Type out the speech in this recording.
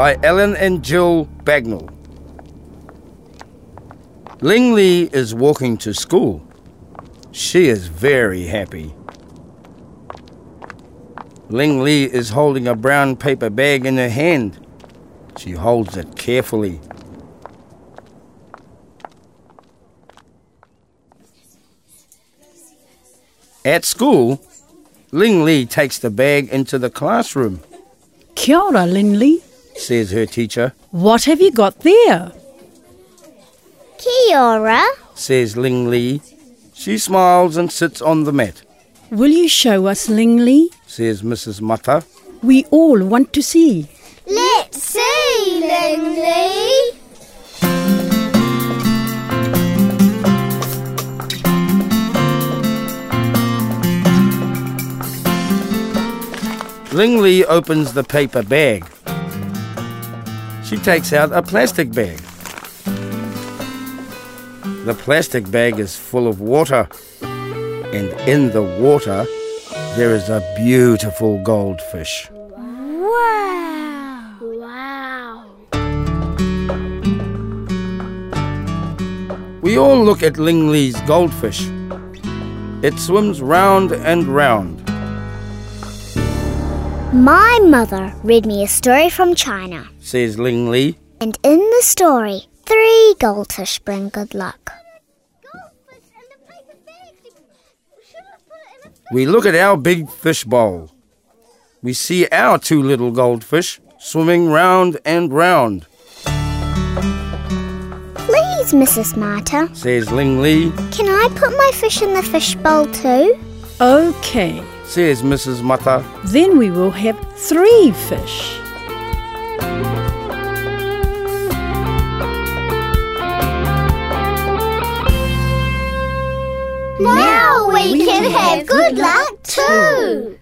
by Ellen and Jill Bagnall. Ling Li is walking to school. She is very happy. Ling Li is holding a brown paper bag in her hand. She holds it carefully. At school, Ling Li takes the bag into the classroom. Kia ora, Ling Li, says her teacher. What have you got there? Kia ora, says Ling Li. She smiles and sits on the mat. Will you show us, Ling Li? says Mrs. Mata. We all want to see. Let's see, Ling Li. Ling Li opens the paper bag. She takes out a plastic bag. The plastic bag is full of water, and in the water there is a beautiful goldfish. Wow! Wow! We all look at Ling Li's goldfish. It swims round and round. My mother read me a story from China, says Ling Li. and in the story, 3 goldfish bring good luck. We look at our big fish bowl. We see our 2 little goldfish swimming round and round. Please, Mrs. Mata, says Ling Li. can I put my fish in the fish bowl too? Okay, says Mrs. Mata. then we will have 3 fish. Now we can have good luck too!